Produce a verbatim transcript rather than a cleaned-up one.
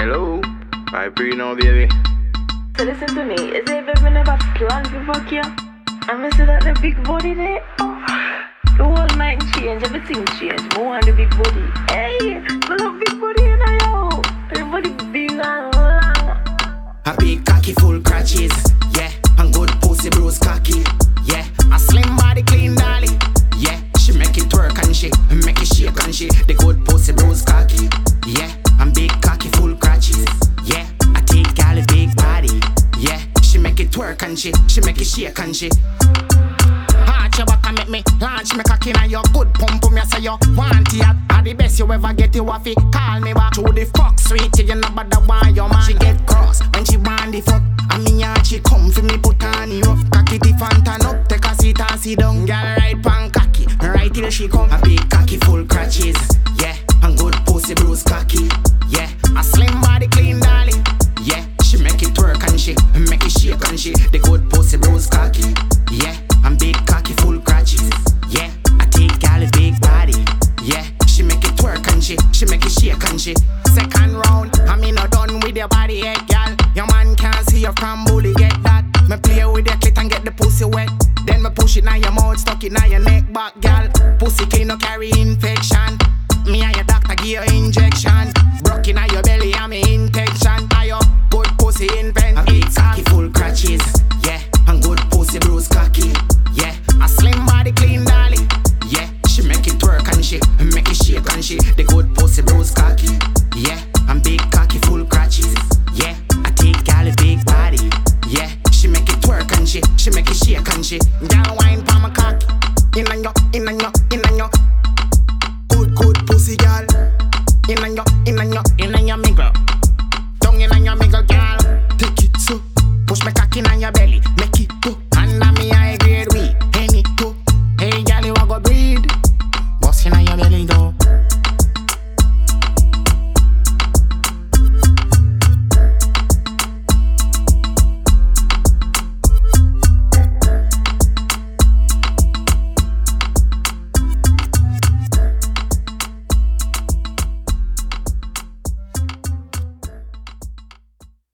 Hello, I pray now, baby. So listen to me, is it ever never plan to fuck you? I'm gonna say that the big body there. Oh, the whole mind change, everything change. More on the big body. Hey, I love big body, you know, yo. Everybody big and long. A big cocky full crutches, yeah. And good pussy bruise cocky, yeah. A slim body clean dolly, yeah. She make it twerk and she make it shake and she. The good pussy bruise cocky, yeah. And big cocky full crutches, yeah. I take gal a big body, yeah. She make it twerk and she, she make it shake and she. Arch your back and make me launch me cocky now. Your good pump pum, you say you want it. Are the best you ever get, you waffy. Call me back to the fuck sweet, you know about the one your man. She get cross when she want the fuck. I mean yeah, she come for me put on you up. Cocky the fantan up, take a seat and sit down. Girl right pan cocky, right till she come. A big cocky full crutches, yeah. And good pussy bruise cocky, yeah. A slim body clean dolly, yeah. She make it twerk and she make it shake and she. The good pussy bruise cocky, yeah. And big cocky full crutches, yeah. I take gal a big body, yeah. She make it twerk and she, she make it shake and she. Second round, I mean not done with your body yet, gal. Your man can't see you from bully, get that. Me play with your clit and get the pussy wet. Then me push it now your mouth, stuck it now your neck back, gal. Pussy clean, no carry infection. Me and your doctor give you injection. Broke in your belly, and me intention. I your good pussy invent. A big cocky full crutches, yeah. And good pussy bruise cocky, yeah. A slim body clean dolly, yeah. She make it twerk and she make it shake and she. The good pussy bruise cocky, yeah. And big cocky full crutches, yeah. I take gal a big body, yeah. She make it twerk and she she make it shake and she. Gal wine pa my cocky, in and yo, in and yo, in and yo. Good good pussy gal, in and yo, in and yo, in and yo, me girl.